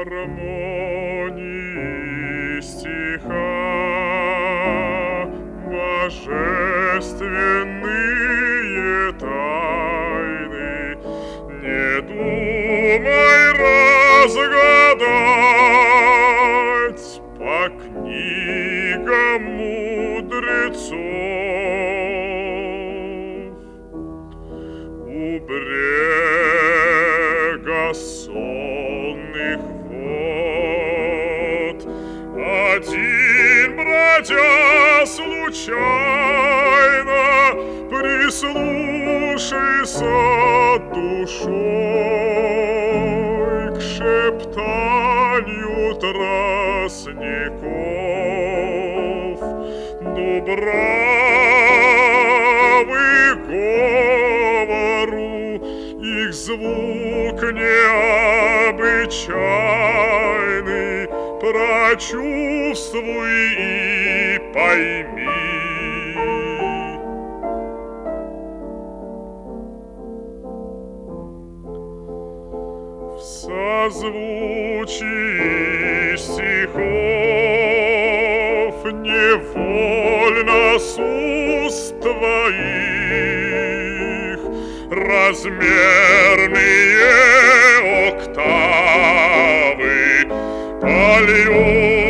гармонии стиха божественные тайны. Не думай разгадать по книгам мудрецов. У брега сонных вод один бродя случайно прислушайся душой к шептанию тростников, дубравы говору, их звук необычайный, прочувствуй и пойми. В созвучии стихов невольно с уст твоих размерные октавы польют